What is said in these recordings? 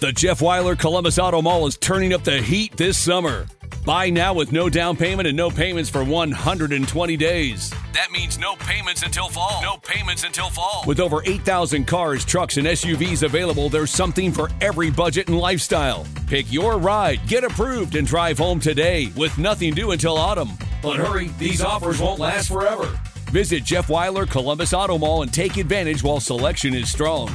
The Jeff Weiler Columbus Auto Mall is turning up the heat this summer. Buy now with no down payment and no payments for 120 days. That means no payments until fall. No payments until fall. With over 8,000 cars, trucks, and SUVs available, there's something for every budget and lifestyle. Pick your ride, get approved, and drive home today with nothing due until autumn. But hurry, these offers won't last forever. Visit Jeff Weiler Columbus Auto Mall and take advantage while selection is strong.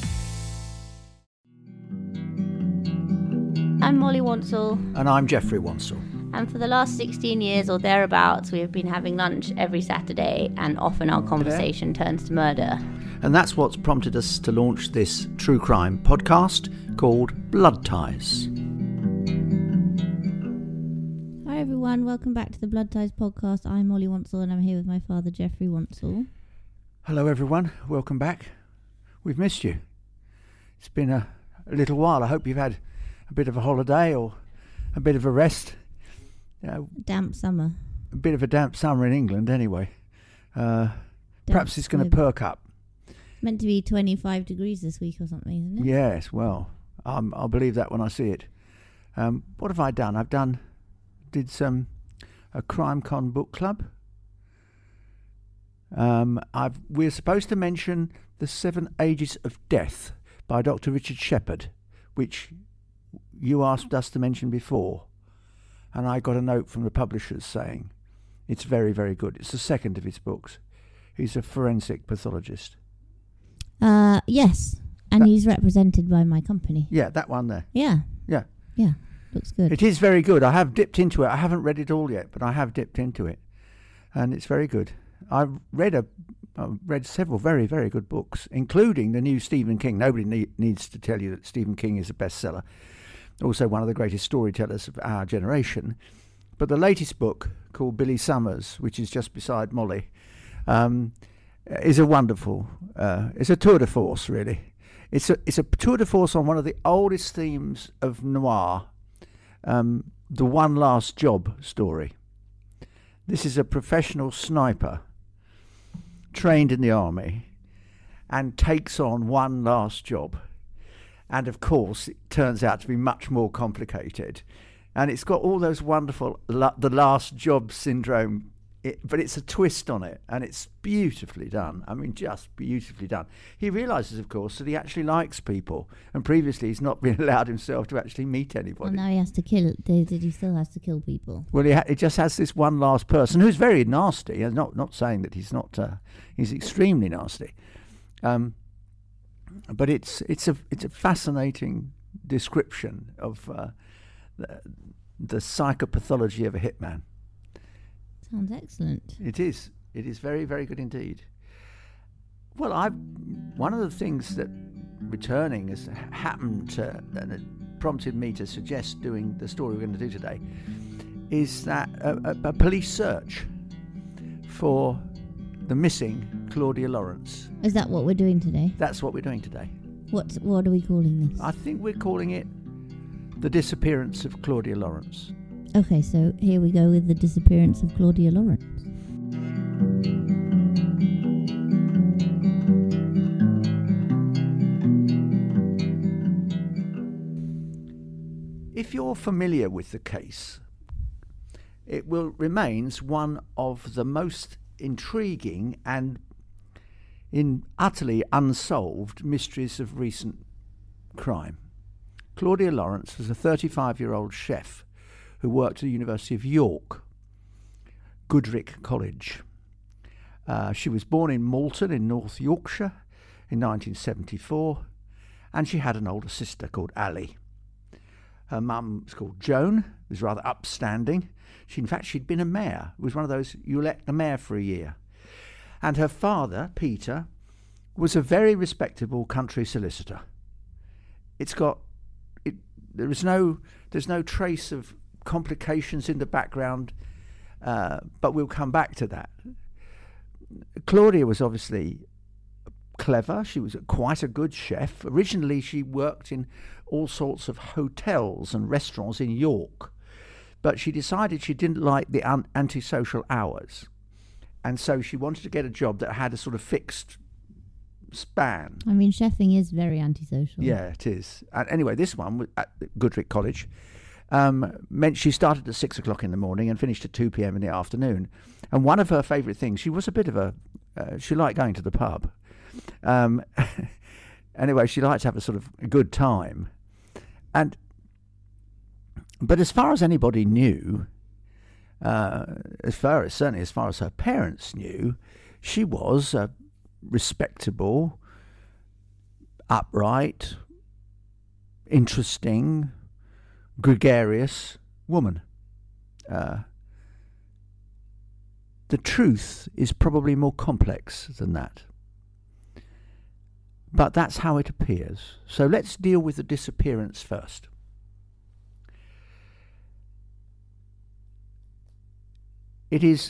I'm Molly Wansell. And I'm Jeffrey Wansell. And for the last 16 years or thereabouts, we have been having lunch every Saturday, and often our conversation turns to murder. And that's what's prompted us to launch this true crime podcast called Blood Ties. Hi everyone, welcome back to the Blood Ties podcast. I'm Molly Wansell and I'm here with my father, Jeffrey Wansell. Hello everyone, welcome back. We've missed you. It's been a little while. I hope you've had a bit of a holiday or a bit of a rest. Damp summer. A bit of a damp summer in England anyway. Perhaps it's going to perk up. Meant to be 25 degrees this week or something, isn't it? Yes, well, I'll believe that when I see it. What have I done? Did a Crime Con book club. We're supposed to mention The 7 Ages of Death by Dr. Richard Shepard, which you asked us to mention before, and I got a note from the publishers saying it's very, very good. It's the second of his books. He's a forensic pathologist. Yes, and he's represented by my company. Yeah, that one there. Yeah, looks good. It is very good. I have dipped into it. I haven't read it all yet, but I have dipped into it, and it's very good. I've read several very, very good books, including the new Stephen King. Nobody needs to tell you that Stephen King is a bestseller. Also one of the greatest storytellers of our generation. But the latest book, called Billy Summers, which is just beside Molly, is a wonderful, it's a tour de force, really. It's a tour de force on one of the oldest themes of noir, the One Last Job story. This is a professional sniper trained in the army and takes on one last job. And of course, it turns out to be much more complicated. And it's got all those wonderful, the last job syndrome, but it's a twist on it. And it's beautifully done. I mean, just beautifully done. He realises, of course, that he actually likes people. And previously, he's not been allowed himself to actually meet anybody. Well, now he has to kill. He still has to kill people. Well, he just has this one last person who's very nasty. I'm not saying that he's not. He's extremely nasty. But it's a fascinating description of the psychopathology of a hitman. Sounds excellent. It is very, very good indeed. Well, one of the things that returning has happened to, and it prompted me to suggest doing the story we're going to do today, is that a police search for the missing Claudia Lawrence. Is that what we're doing today? That's what we're doing today. What are we calling this? I think we're calling it The Disappearance of Claudia Lawrence. Okay, so here we go with the disappearance of Claudia Lawrence. If you're familiar with the case, it remains one of the most intriguing and utterly unsolved mysteries of recent crime. Claudia Lawrence was a 35-year-old chef who worked at the University of York, Goodricke College. She was born in Malton in North Yorkshire in 1974, and she had an older sister called Ali. Her mum was called Joan, was rather upstanding. She'd been a mayor. It was one of those, you elect the mayor for a year. And her father, Peter, was a very respectable country solicitor. There's no trace of complications in the background, but we'll come back to that. Claudia was obviously clever. She was quite a good chef. Originally, she worked in all sorts of hotels and restaurants in York, but she decided she didn't like the antisocial hours, and so she wanted to get a job that had a sort of fixed span. I mean, chefing is very antisocial. Yeah, it is. And anyway, this one was at Goodricke College meant she started at 6 o'clock in the morning and finished at 2 p.m. in the afternoon. And one of her favourite things, she was a bit of a, she liked going to the pub. Anyway, she liked to have a sort of good time. But as far as anybody knew, certainly as far as her parents knew, she was a respectable, upright, interesting, gregarious woman. The truth is probably more complex than that. But that's how it appears. So let's deal with the disappearance first. It is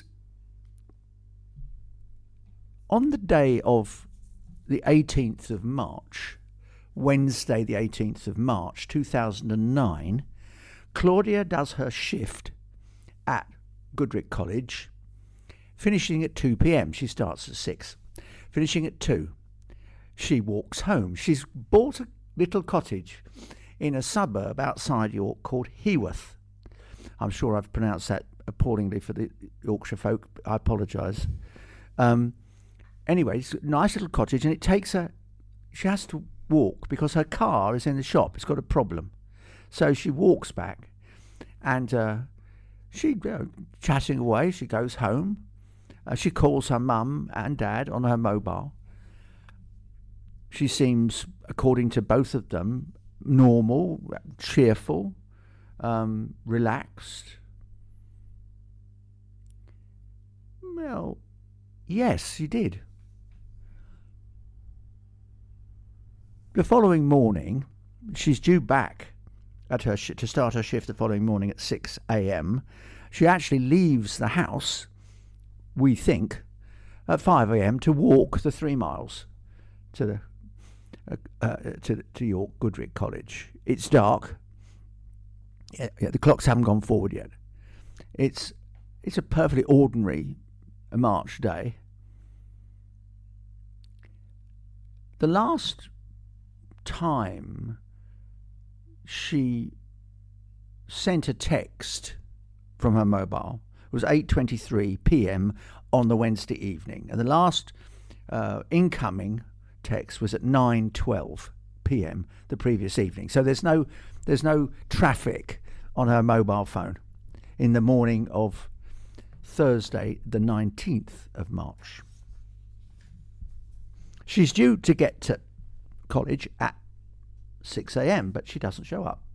on the day of the 18th of March, Wednesday the 18th of March 2009, Claudia does her shift at Goodricke College, finishing at 2 p.m. She starts at 6, finishing at 2. She walks home. She's bought a little cottage in a suburb outside York called Heworth. I'm sure I've pronounced that appallingly for the Yorkshire folk. I apologise. Anyway, it's a nice little cottage, and it takes her... She has to walk because her car is in the shop. It's got a problem. So she walks back, and she, chatting away, she goes home. She calls her mum and dad on her mobile. She seems, according to both of them, normal, cheerful, relaxed. Well, yes, she did. The following morning, she's due back at her to start her shift the following morning at 6 a.m. She actually leaves the house, we think, at 5 a.m. to walk the 3 miles to York Goodricke College. It's dark. Yeah, the clocks haven't gone forward yet. It's a perfectly ordinary March day. The last time she sent a text from her mobile was 8:23 p.m. on the Wednesday evening, and the last incoming text was at 9:12 p.m. the previous evening. So there's no traffic on her mobile phone in the morning of Thursday the 19th of March. She's due to get to college at 6 a.m, but she doesn't show up.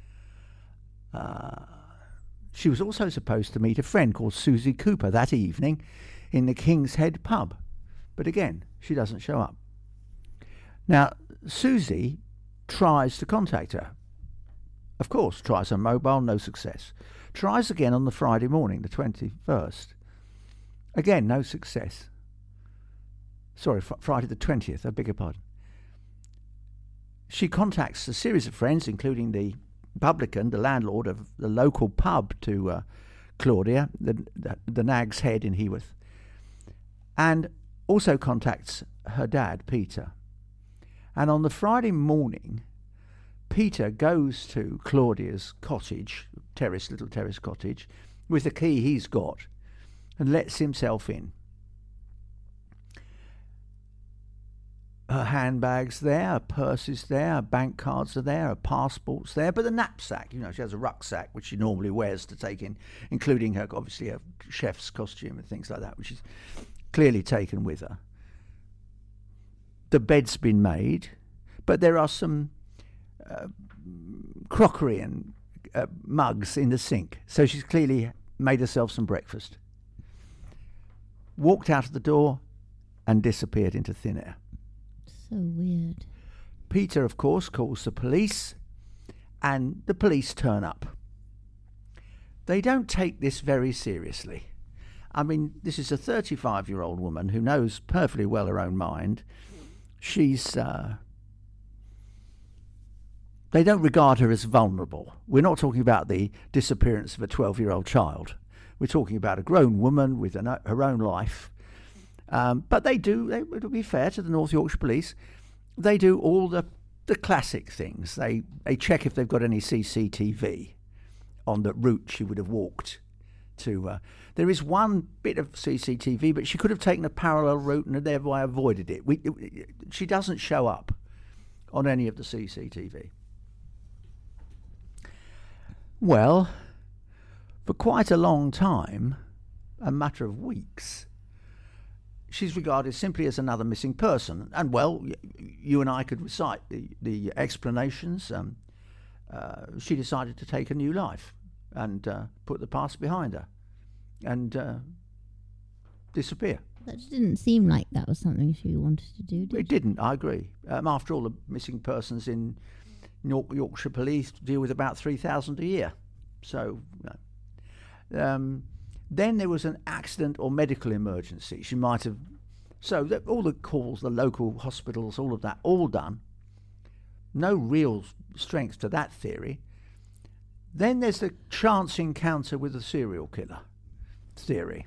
She was also supposed to meet a friend called Susie Cooper that evening in the King's Head pub, but again, she doesn't show up. Now, Susie tries to contact her. Of course, tries her mobile, no success. Tries again on the Friday morning, the 21st. Again, no success. Sorry, Friday the 20th, I beg your pardon. She contacts a series of friends, including the publican, the landlord of the local pub to Claudia, the Nag's Head in Heworth, and also contacts her dad, Peter. And on the Friday morning, Peter goes to Claudia's cottage, little terrace cottage, with the key he's got, and lets himself in. Her handbag's there, her purse is there, her bank cards are there, her passport's there, but the knapsack, she has a rucksack which she normally wears to take in, including her chef's costume and things like that, which is clearly taken with her. The bed's been made, but there are some crockery and mugs in the sink, so she's clearly made herself some breakfast. Walked out of the door and disappeared into thin air. So weird. Peter, of course, calls the police, and the police turn up. They don't take this very seriously. I mean, this is a 35-year-old woman who knows perfectly well her own mind. She's... They don't regard her as vulnerable. We're not talking about the disappearance of a 12-year-old child. We're talking about a grown woman with her own life. But to be fair to the North Yorkshire Police, they do all the classic things. They check if they've got any CCTV on the route she would have walked to. There is one bit of CCTV, but she could have taken a parallel route and thereby avoided it. She doesn't show up on any of the CCTV. Well, for quite a long time, a matter of weeks, she's regarded simply as another missing person. And, well, you and I could recite the explanations. She decided to take a new life and put the past behind her and disappear. That didn't seem like that was something she wanted to do, did It didn't, I agree. After all, the missing persons in Yorkshire Police deal with about 3,000 a year. So, then there was an accident or medical emergency. She might have... So all the calls, the local hospitals, all of that, all done. No real strength to that theory. Then there's the chance encounter with a serial killer theory.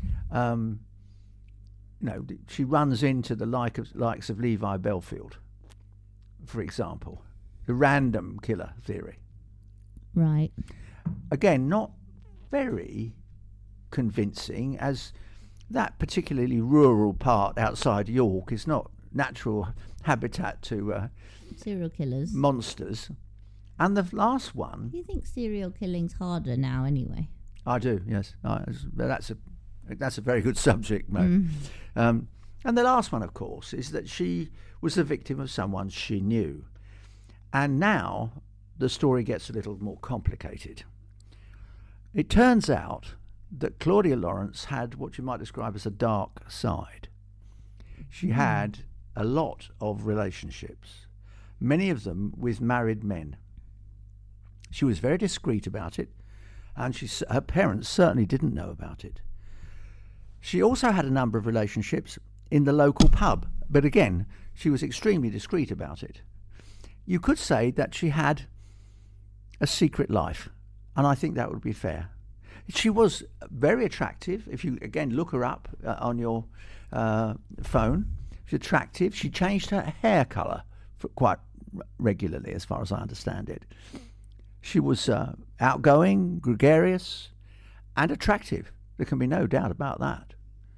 She runs into the likes of Levi Belfield, for example. The random killer theory. Right. Again, not very convincing, as that particularly rural part outside York is not natural habitat to serial killers, monsters. And the last one... You think serial killing's harder now anyway? I do, yes. That's a very good subject, Mo. And the last one, of course, is that she was the victim of someone she knew. And now the story gets a little more complicated. It turns out that Claudia Lawrence had what you might describe as a dark side. She had a lot of relationships, many of them with married men. She was very discreet about it, and her parents certainly didn't know about it. She also had a number of relationships in the local pub, but again, she was extremely discreet about it. You could say that she had a secret life, and I think that would be fair. She was very attractive. If you, again, look her up on your phone, she's attractive. She changed her hair colour quite regularly, as far as I understand it. She was outgoing, gregarious, and attractive. There can be no doubt about that.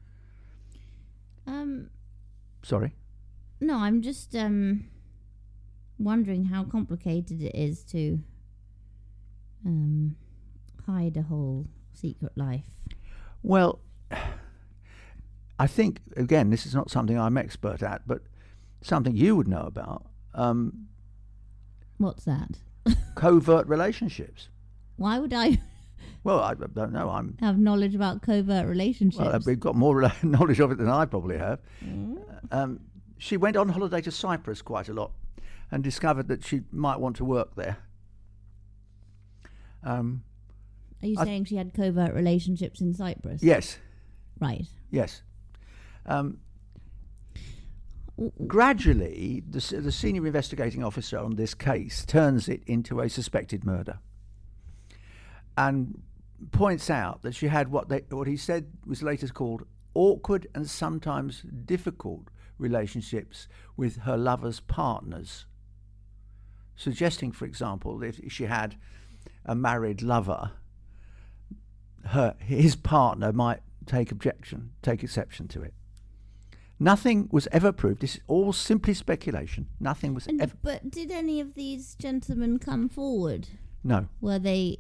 Sorry? No, I'm just wondering how complicated it is to hide a whole secret life. Well, I think, again, this is not something I'm expert at, but something you would know about. What's that? Covert relationships. Why would I... Well, I don't know. have knowledge about covert relationships. Well, we've got more knowledge of it than I probably have. She went on holiday to Cyprus quite a lot and discovered that she might want to work there. Are you saying she had covert relationships in Cyprus? Yes. Right. Yes. Gradually, the senior investigating officer on this case turns it into a suspected murder and points out that she had what he said was later called awkward and sometimes difficult relationships with her lover's partners, suggesting, for example, that if she had a married lover, his partner might take exception to it. Nothing was ever proved. This is all simply speculation. Nothing was ever... But did any of these gentlemen come forward? No. Were they...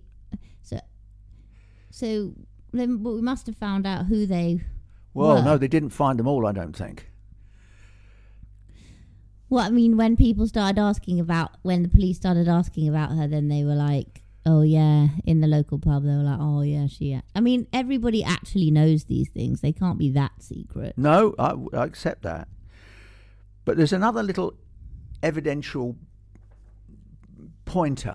So then we must have found out who they were. No, they didn't find them all, I don't think. Well, I mean, when the police started asking about her, then they were like, oh yeah, in the local pub, they were like, oh yeah, I mean, everybody actually knows these things. They can't be that secret. No, I accept that. But there's another little evidential pointer.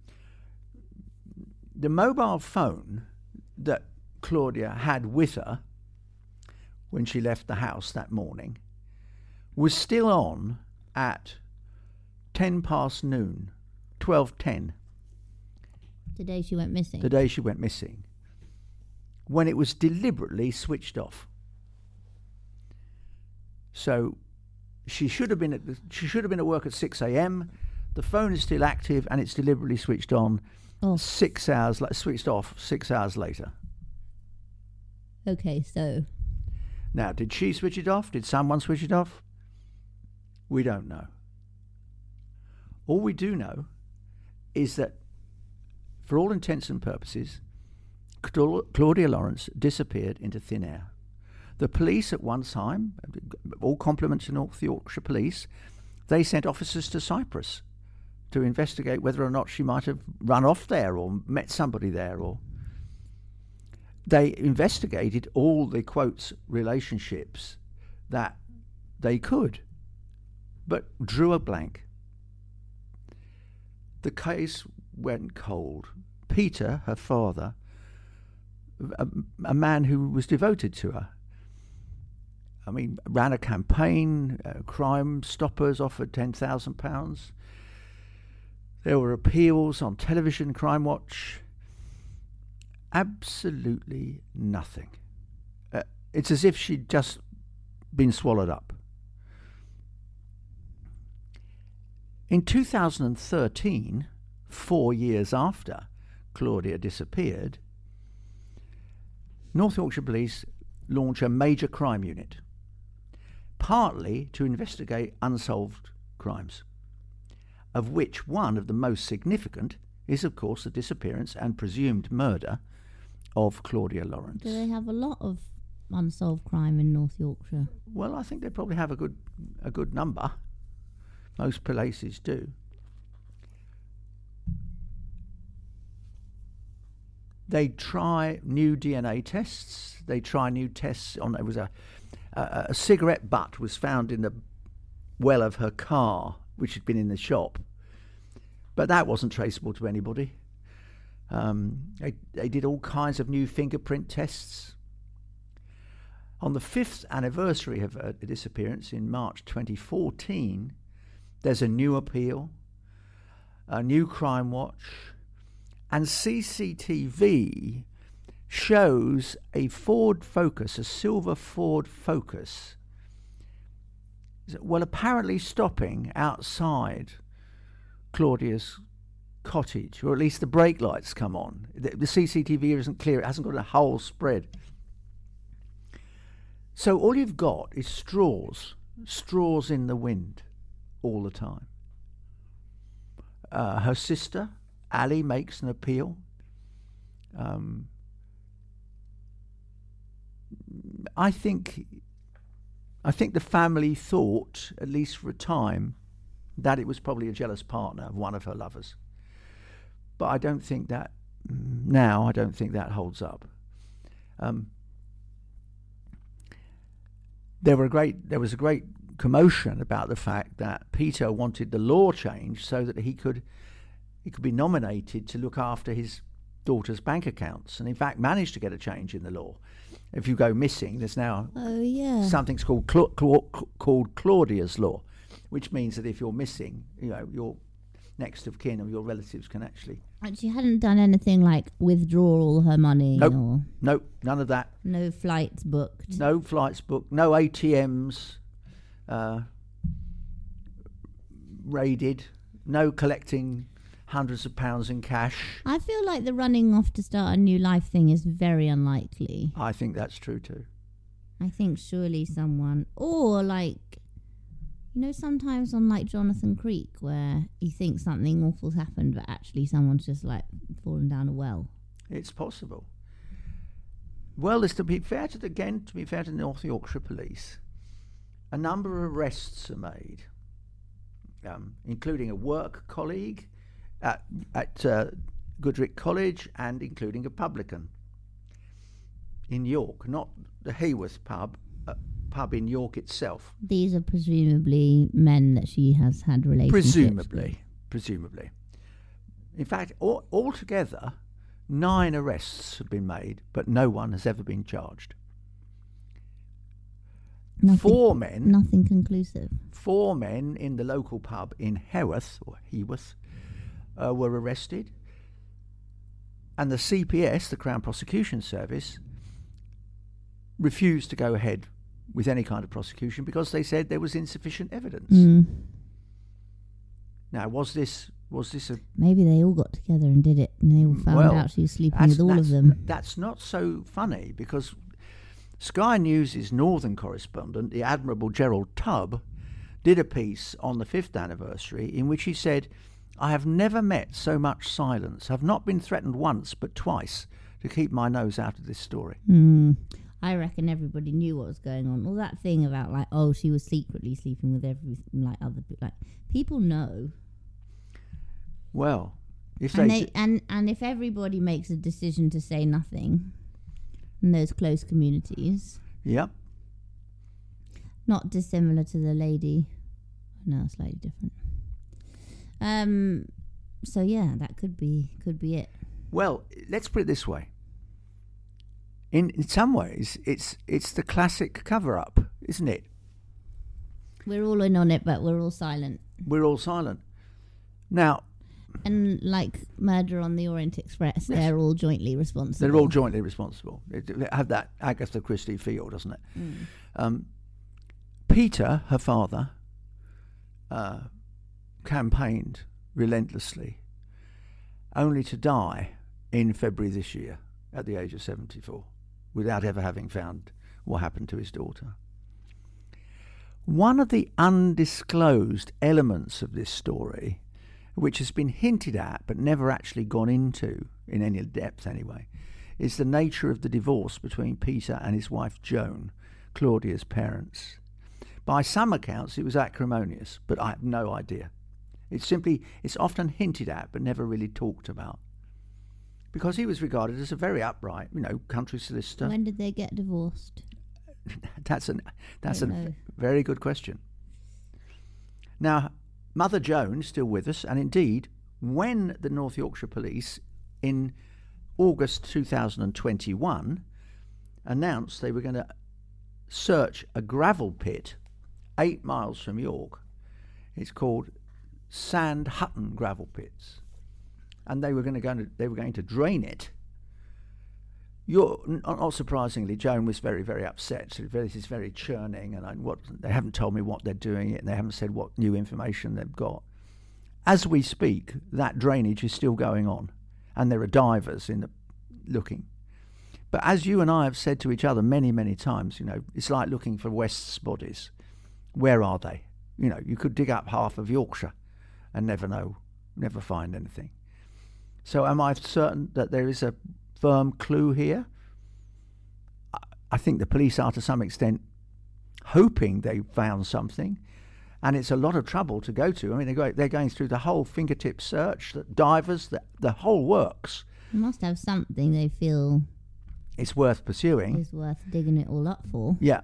The mobile phone that Claudia had with her when she left the house that morning was still on at 10 past noon, 12:10. The day she went missing? The day she went missing, when it was deliberately switched off. So she should have been at work at 6 a.m. The phone is still active and it's deliberately switched on. Oh. 6 hours, switched off 6 hours later. Okay, so Now, did she switch it off? Did someone switch it off? We don't know. All we do know is that, for all intents and purposes, Claudia Lawrence disappeared into thin air. The police at one time, all compliments to North Yorkshire Police, they sent officers to Cyprus to investigate whether or not she might have run off there or met somebody there. Or they investigated all the, quotes, relationships that they could, but drew a blank. The case went cold. Peter, her father, a man who was devoted to her, I mean, ran a campaign, Crime Stoppers offered £10,000. There were appeals on television, Crime Watch. Absolutely nothing. It's as if she'd just been swallowed up. In 2013, 4 years after Claudia disappeared, North Yorkshire Police launch a major crime unit, partly to investigate unsolved crimes, of which one of the most significant is, of course, the disappearance and presumed murder of Claudia Lawrence. do they have a lot of unsolved crime in North Yorkshire? Well, I think they probably have a good number. Most places do. They try new DNA tests. They try new tests on. It was a cigarette butt was found in the well of her car, which had been in the shop, but that wasn't traceable to anybody. They did all kinds of new fingerprint tests. On the 5th anniversary of her disappearance in March 2014, there's a new appeal, a new Crime Watch, and CCTV shows a Ford Focus, a silver Ford Focus, well, apparently stopping outside Claudia's cottage, or at least the brake lights come on. The CCTV isn't clear, it hasn't got a whole spread. So all you've got is straws in the wind all the time. Her sister, Ali, makes an appeal. I think the family thought, at least for a time, that it was probably a jealous partner of one of her lovers. But I don't think that holds up. There was a great commotion about the fact that Peter wanted the law changed so that he could be nominated to look after his daughter's bank accounts, and in fact managed to get a change in the law. If you go missing, there's now something's called Claudia's Law, which means that if you're missing, your next of kin or your relatives can actually. And she hadn't done anything like withdraw all her money? Nope, none of that. No flights booked? No flights booked, no ATMs raided, no collecting hundreds of pounds in cash. I feel like the running off to start a new life thing is very unlikely. I think that's true too. I think surely someone, or like, sometimes on like Jonathan Creek where you think something awful's happened, but actually someone's just like fallen down a well. It's possible. Well, to be fair to the North Yorkshire Police, a number of arrests are made, including a work colleague at Goodrick College, and including a publican in York, not the Hayworth pub in York itself. These are presumably men that she has had relationships with. Presumably. In fact, altogether, 9 arrests have been made, but no one has ever been charged. Nothing conclusive. 4 men in the local pub in Hayworth were arrested, and the CPS, the Crown Prosecution Service, refused to go ahead with any kind of prosecution because they said there was insufficient evidence. Now, was this a... Maybe they all got together and did it, and they all found out she was sleeping with all of them. That's not so funny, because Sky News' northern correspondent, the Admirable Gerald Tubb, did a piece on the 5th anniversary in which he said, "I have never met so much silence. I've not been threatened once, but twice, to keep my nose out of this story." I reckon everybody knew what was going on. All that thing about like, oh, she was secretly sleeping with people know. Well, if and if everybody makes a decision to say nothing in those close communities, yep, not dissimilar to the lady, no, slightly different. So yeah, that could be it. Well, let's put it this way. In some ways, it's the classic cover-up, isn't it? We're all in on it, but we're all silent. We're all silent. Now... And like Murder on the Orient Express, they're all jointly responsible. They're all jointly responsible. It have that Agatha Christie feel, doesn't it? Peter, her father, campaigned relentlessly, only to die in February this year at the age of 74, without ever having found what happened to his daughter. One of the undisclosed elements of this story, which has been hinted at but never actually gone into in any depth anyway, is the nature of the divorce between Peter and his wife Joan, Claudia's parents. By some accounts it was acrimonious, but I have no idea. It's often hinted at but never really talked about. Because he was regarded as a very upright, country solicitor. When did they get divorced? That's a very good question. Now, Mother Joan is still with us, and indeed, when the North Yorkshire Police in August 2021 announced they were going to search a gravel pit 8 miles from York, it's called Sand Hutton Gravel Pits, and they were going to drain it. Not surprisingly, Joan was very, very upset. So this is very churning, and they haven't told me what they're doing it, and they haven't said what new information they've got. As we speak, that drainage is still going on, and there are divers looking. But as you and I have said to each other many, many times, it's like looking for West's bodies. Where are they? You could dig up half of Yorkshire and never find anything. So am I certain that there is a firm clue here? I think the police are to some extent hoping they found something, and it's a lot of trouble to go to. I mean, they're going through the whole fingertip search, the divers, the whole works. They must have something they feel it's worth pursuing. It's worth digging it all up for. Yeah.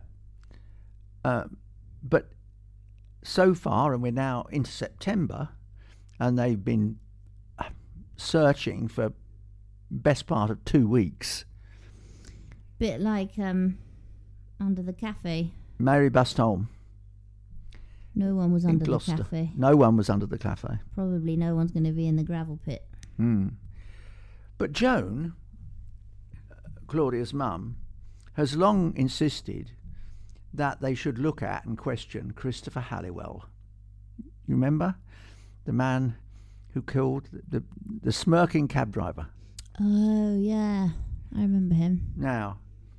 But so far, and we're now into September, and they've been searching for best part of 2 weeks. Bit like under the cafe. Mary Bastholm. No one was under the cafe. No one was under the cafe. Probably no one's going to be in the gravel pit. But Joan, Claudia's mum, has long insisted that they should look at and question Christopher Halliwell. You remember? The man who killed the smirking cab driver. Oh, yeah. I remember him. Now,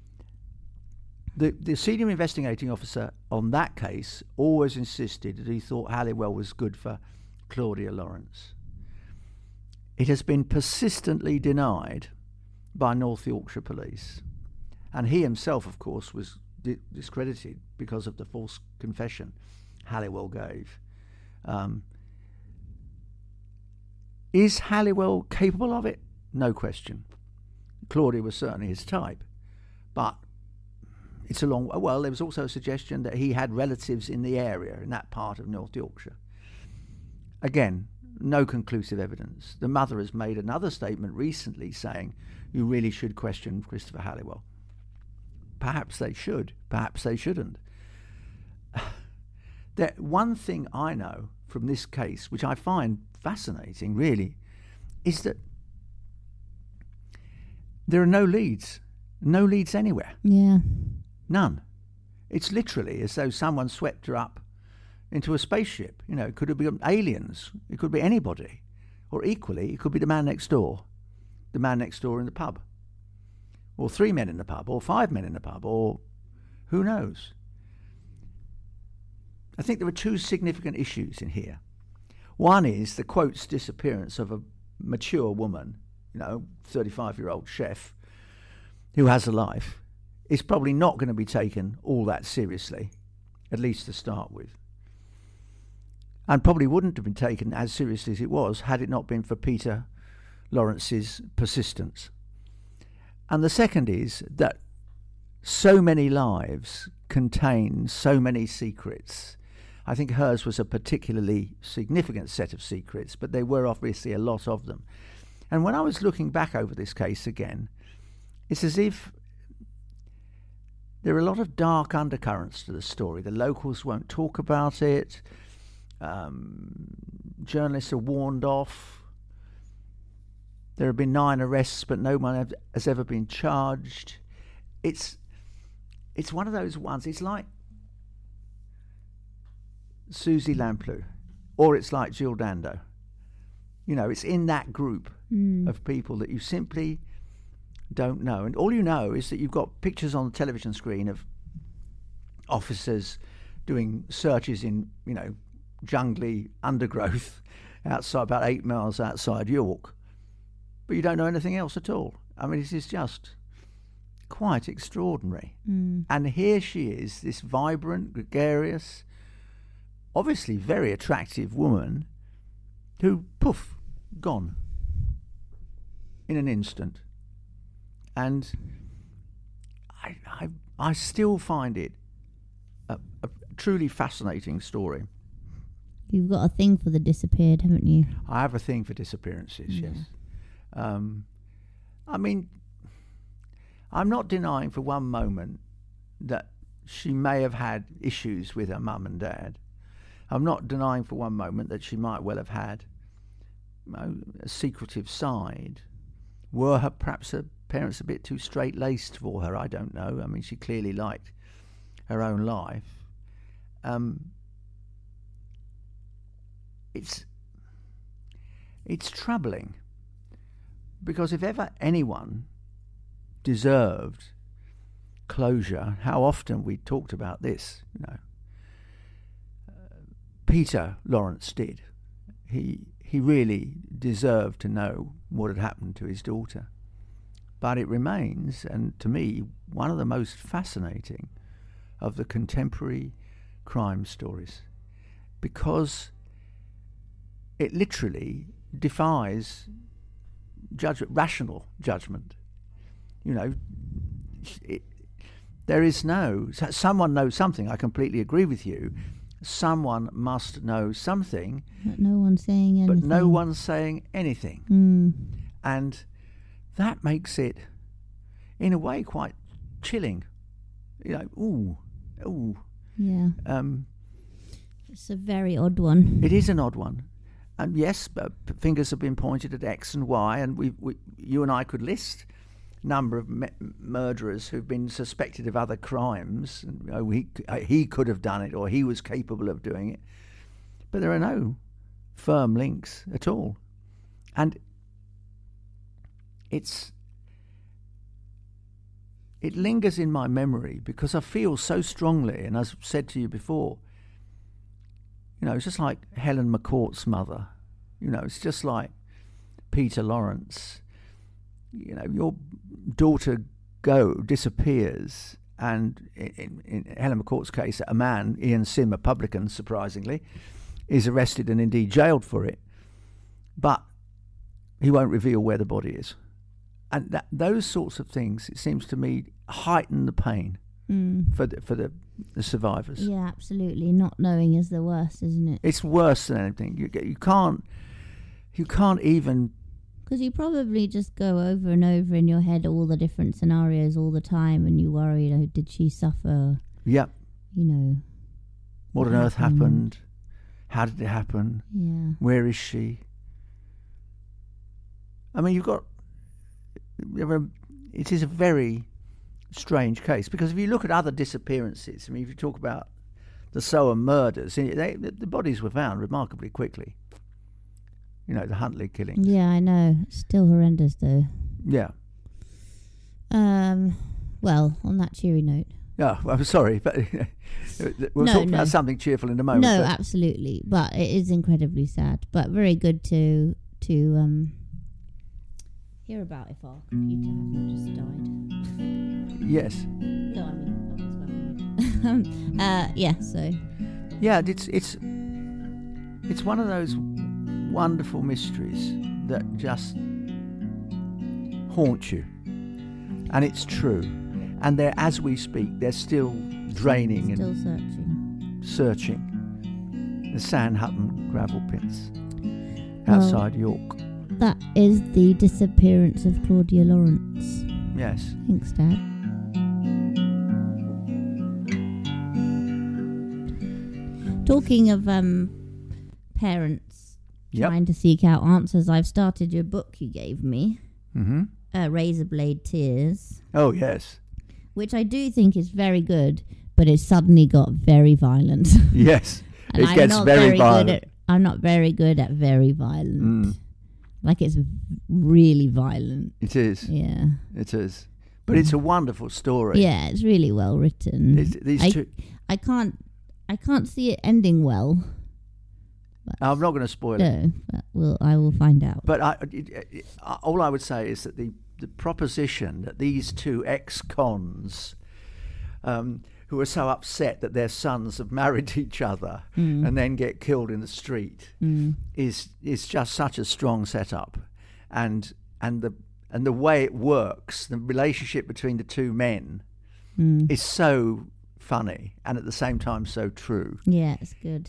the senior investigating officer on that case always insisted that he thought Halliwell was good for Claudia Lawrence. It has been persistently denied by North Yorkshire Police. And he himself, of course, was discredited because of the false confession Halliwell gave. Is Halliwell capable of it? No question. Claudia was certainly his type. But it's a long... Well, there was also a suggestion that he had relatives in the area, in that part of North Yorkshire. Again, no conclusive evidence. The mother has made another statement recently saying, you really should question Christopher Halliwell. Perhaps they should. Perhaps they shouldn't. One thing I know from this case, which I find fascinating, really, is that there are no leads. No leads anywhere. Yeah. None. It's literally as though someone swept her up into a spaceship. You know, it could have been aliens. It could be anybody. Or equally, it could be the man next door. The man next door in the pub. Or 3 men in the pub. Or 5 men in the pub. Or who knows? I think there are 2 significant issues in here. One is the quote's disappearance of a mature woman, 35-year-old chef, who has a life, is probably not going to be taken all that seriously, at least to start with. And probably wouldn't have been taken as seriously as it was had it not been for Peter Lawrence's persistence. And the second is that so many lives contain so many secrets. I think hers was a particularly significant set of secrets, but there were obviously a lot of them. And when I was looking back over this case again, it's as if there are a lot of dark undercurrents to the story. The locals won't talk about it. Journalists are warned off. There have been 9 arrests, but no one has ever been charged. It's one of those ones. It's like Susie Lamplugh, or it's like Jill Dando. It's in that group of people that you simply don't know. And all you know is that you've got pictures on the television screen of officers doing searches in, jungly undergrowth outside, about 8 miles outside York. But you don't know anything else at all. I mean, it is just quite extraordinary. And here she is, this vibrant, gregarious, obviously very attractive woman who, poof, gone in an instant. And I still find it a truly fascinating story. You've got a thing for the disappeared, haven't you? I have a thing for disappearances, yes. I mean, I'm not denying for one moment that she may have had issues with her mum and dad. I'm not denying for one moment that she might well have had a secretive side. Were her parents a bit too straight-laced for her? I don't know. I mean, she clearly liked her own life. It's troubling, because if ever anyone deserved closure, how often we talked about this, Peter Lawrence did. He really deserved to know what had happened to his daughter. But it remains, and to me, one of the most fascinating of the contemporary crime stories, because it literally defies rational judgment. There is someone knows something. I completely agree with you. Someone must know something. But no one's saying anything. But no one's saying anything. And that makes it, in a way, quite chilling. Ooh. Yeah. It's a very odd one. It is an odd one. And yes, fingers have been pointed at X and Y, and you and I could list a number of murderers who've been suspected of other crimes. He could have done it, or he was capable of doing it. But there are no firm links at all. And it lingers in my memory because I feel so strongly, and as I've said to you before, it's just like Helen McCourt's mother. It's just like Peter Lawrence. Your daughter disappears, and in Helen McCourt's case, a man, Ian Sim, a publican, surprisingly, is arrested and indeed jailed for it. But he won't reveal where the body is. And those sorts of things, it seems to me, heighten the pain for the survivors. Yeah, absolutely. Not knowing is the worst, isn't it? It's worse than anything. You can't even... Because you probably just go over and over in your head all the different scenarios all the time, and you worry, did she suffer? Yep. What on earth happened? How did it happen? Yeah. Where is she? I mean, it is a very strange case, because if you look at other disappearances, I mean, if you talk about the Soham murders, the bodies were found remarkably quickly. You know, the Huntley killing. Yeah, I know. Still horrendous, though. Yeah. Well, on that cheery note. Yeah, well, I'm sorry, but we'll talk about something cheerful in a moment. No, absolutely, but it is incredibly sad, but very good to hear about if our computer hasn't just died. Yes. No, I mean, yeah. So. Yeah, it's one of those wonderful mysteries that just haunt you, and it's true. And they're, as we speak, they're still draining still and searching the San Hutton gravel pits outside York. That is the disappearance of Claudia Lawrence. Yes. Thanks, Dad. Talking of parents trying to seek out answers, I've started your book you gave me, Razorblade Tears. Oh, yes. Which I do think is very good, but it's suddenly got very violent. Yes, and it gets very violent. I'm not very good at very violent. Like, it's really violent. It is. Yeah. It is. But it's a wonderful story. Yeah, it's really well written. I can't see it ending well. I'm not going to spoil it. No, but I will find out. But all I would say is that the proposition that these two ex-cons who are so upset that their sons have married each other and then get killed in the street is just such a strong setup, and the way it works, the relationship between the two men is so funny and at the same time so true. Yeah, it's good.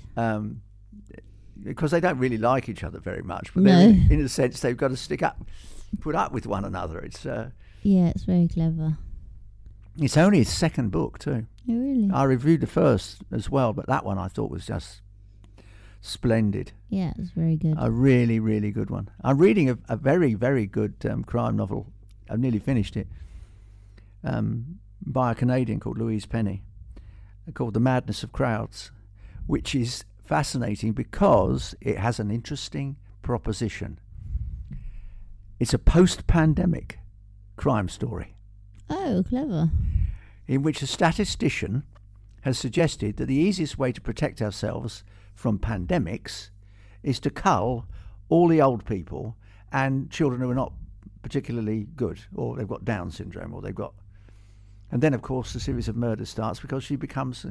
Because they don't really like each other very much, but no. in a sense they've got to put up with one another. It's it's very clever. It's only his second book too. Oh, really? I reviewed the first as well, but that one I thought was just splendid. Yeah, it was very good. A really, really good one. I'm reading a very, very good crime novel. I've nearly finished it, by a Canadian called Louise Penny, called The Madness of Crowds, which is fascinating because it has an interesting proposition. It's a post-pandemic crime story. Oh, clever. In which a statistician has suggested that the easiest way to protect ourselves from pandemics is to cull all the old people and children who are not particularly good, or they've got Down syndrome, or they've got... And then, of course, the series of murders starts because she becomes,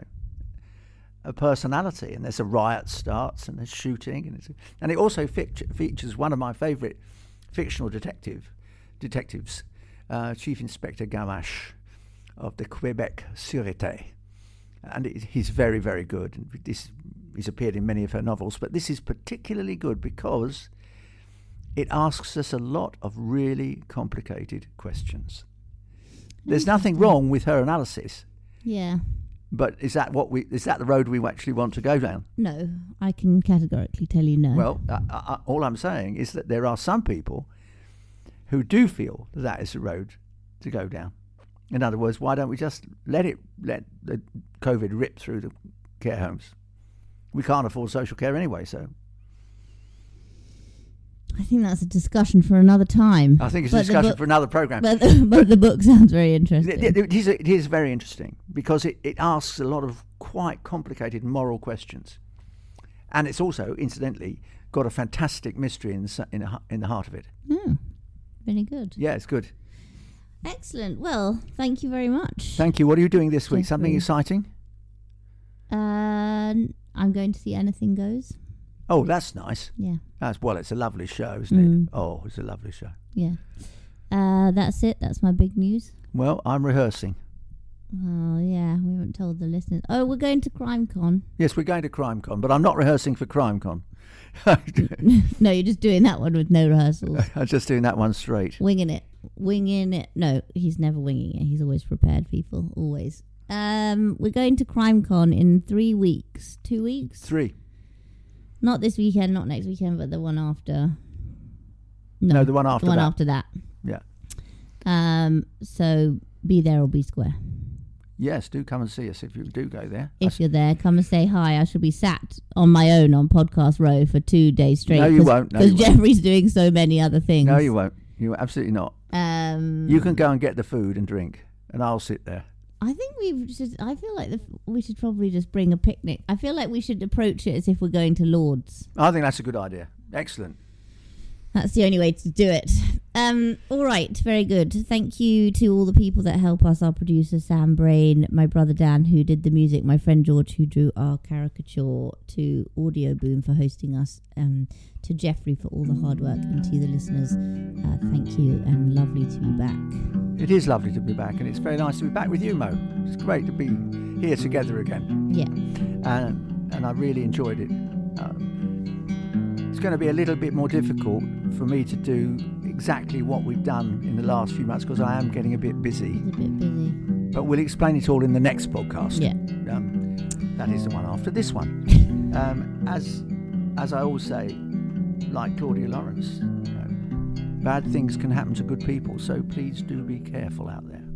a personality, and there's a riot starts, and there's shooting, and it also features one of my favourite fictional detectives, Chief Inspector Gamache of the Quebec Sûreté, and he's very, very good. And he's appeared in many of her novels, but this is particularly good because it asks us a lot of really complicated questions. There's nothing wrong with her analysis. Yeah. But is that the road we actually want to go down? No, I can categorically tell you no. Well, all I'm saying is that there are some people who do feel that is the road to go down. In other words, why don't we just let the COVID rip through the care homes? We can't afford social care anyway, so... I think that's a discussion for another time. I think it's a discussion for another programme. But the book sounds very interesting. It is very interesting because it asks a lot of quite complicated moral questions. And it's also, incidentally, got a fantastic mystery in the heart of it. Oh, very good. Yeah, it's good. Excellent. Well, thank you very much. Thank you. What are you doing this week? Jeffrey. Something exciting? I'm going to see Anything Goes. Oh, that's nice. Yeah. It's a lovely show, isn't it? Oh, it's a lovely show. Yeah. That's it. That's my big news. Well, I'm rehearsing. Oh, yeah. We haven't told the listeners. Oh, we're going to CrimeCon. Yes, we're going to CrimeCon, but I'm not rehearsing for CrimeCon. No, you're just doing that one with no rehearsals. I'm just doing that one straight. Winging it. No, he's never winging it. He's always prepared, people. Always. We're going to CrimeCon in 3 weeks. 2 weeks? 3. Not this weekend, not next weekend, but the one after. No, the one after that. The one after that. Yeah. So be there or be square. Yes, do come and see us if you do go there. If you're there, come and say hi. I shall be sat on my own on Podcast Row for 2 days straight. No, you won't. Because Jeffrey's doing so many other things. No, you won't. You absolutely not. You can go and get the food and drink, and I'll sit there. I think I feel like we should probably just bring a picnic. I feel like we should approach it as if we're going to Lord's. I think that's a good idea. Excellent. That's the only way to do it. All right, very good. Thank you to all the people that help us, our producer Sam Brain, my brother Dan who did the music, my friend George who drew our caricature, to Audio Boom for hosting us, to Jeffrey for all the hard work, and to the listeners, thank you, and lovely to be back. It is lovely to be back, and it's very nice to be back with you, Mo. It's great to be here together again. Yeah. And I really enjoyed it. It's going to be a little bit more difficult for me to do exactly what we've done in the last few months because I am getting a bit busy. It's a bit busy. But we'll explain it all in the next podcast. Yeah. That is the one after this one. As I always say, like Claudia Lawrence, bad things can happen to good people, so please do be careful out there.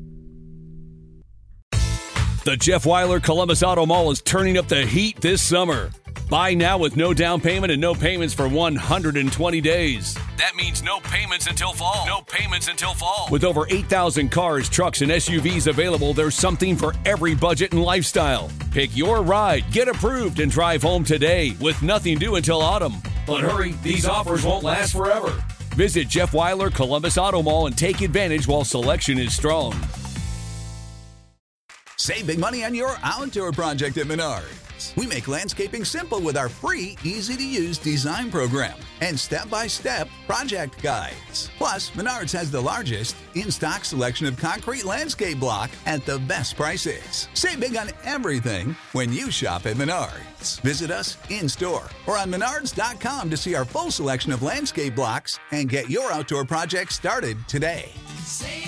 The Jeff Weiler Columbus Auto Mall is turning up the heat this summer. Buy now with no down payment and no payments for 120 days. That means no payments until fall. No payments until fall. With over 8,000 cars, trucks, and SUVs available, there's something for every budget and lifestyle. Pick your ride, get approved, and drive home today with nothing due until autumn. But hurry, these offers won't last forever. Visit Jeff Weiler Columbus Auto Mall and take advantage while selection is strong. Save big money on your outdoor project at Menards. We make landscaping simple with our free, easy-to-use design program and step-by-step project guides. Plus, Menards has the largest in-stock selection of concrete landscape block at the best prices. Save big on everything when you shop at Menards. Visit us in-store or on Menards.com to see our full selection of landscape blocks and get your outdoor project started today. Save